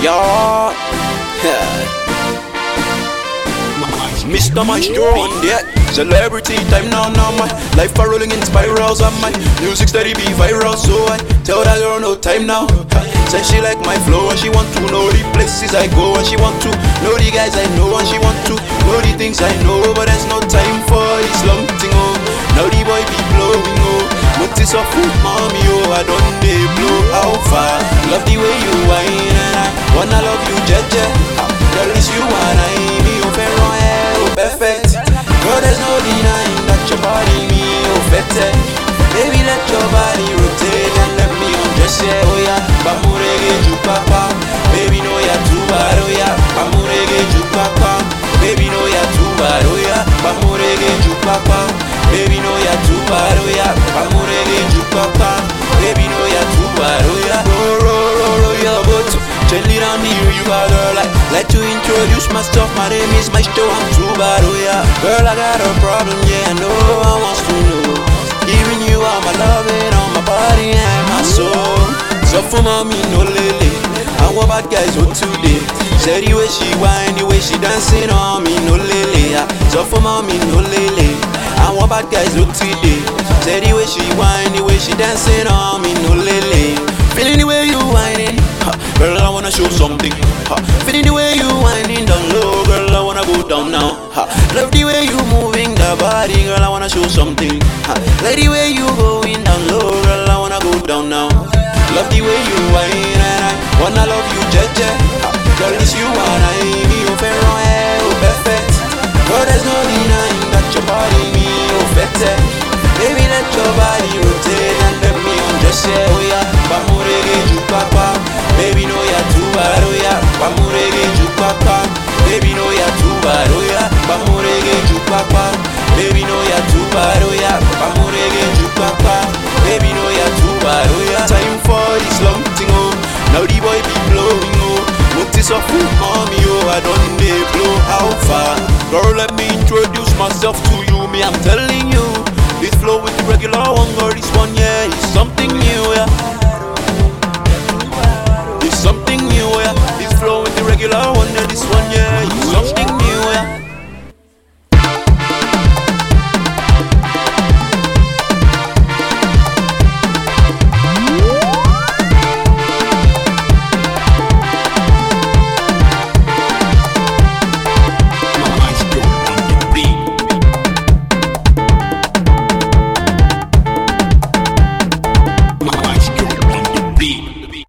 Yeah. Mr. Maestro on that celebrity time now, my life are rolling in spirals and my music steady be viral. So I tell that girl no time now. Said she like my flow and she want to know the places I go, and she want to know the guys I know, and she want to know the things I know. But there's no time for this long thing, oh. Now the boy be blowing, oh. Notice of food, mommy, oh. I don't they blow how far. Love the way you whine and I wanna love you, jeje. Girl, it's you and I, me, oh, perfect. Girl, there's no denying that your body me fete. Baby, let your body rotate and let me undress ya. Oh yeah, bamurege jupapa. Baby, no ya too bad. Oh yeah, bamurege jupapa. Baby, no ya too bad. Oh yeah, bamurege jupapa. Baby, no ya too bad. Oh yeah, bamurege jupapa. Baby, no ya too bad. Oh yeah, roll your boat. Gently down the river, girl. I like to introduce myself. My name is Maestro, I'm too bad, oh yeah. Girl, I got a problem, yeah, I know I want to know. Giving you all my loving on my body and my soul. So for mommy, no lele. I want bad guys, what today? Said the way she whine, the way she dancing on me, no lele. So for mommy, no lele. I want bad guys, look today. Said the way she whine, the way she dancing on me, no lele. Feeling the way you whining, girl, I wanna show something. Feeling the way you whining down low, girl, I wanna go down now. Love the way you moving the body, girl, I wanna show something. Like the way you going down low, girl, I wanna go down now. Love the way you whine and I wanna love you, jeje. Girl, it's you and I, me, oh, perfect. Girl, there's no denying that your body me, oh, fete. Baby, let your body rotate and let me undress ya. Oh yeah, bamurege jupapa. Baby, no ya too bad. Oh yeah, bamurege jupapa. Baby, no ya too bad. Oh yeah, bamurege jupapa. Baby, no ya too bad. Oh yeah, bamurege jupapa. Baby, no ya too bad. Oh yeah, time for this long thing, oh. Now the boy be blowing, oh. Notice of food, mommy, oh. I don't they blow how far. Girl, let me introduce myself to you. Me, I'm telling you. This flow with the regular one, girl, this one, yeah, it's something new, yeah. It's something new, yeah. This flow with the regular one, yeah, this one, yeah.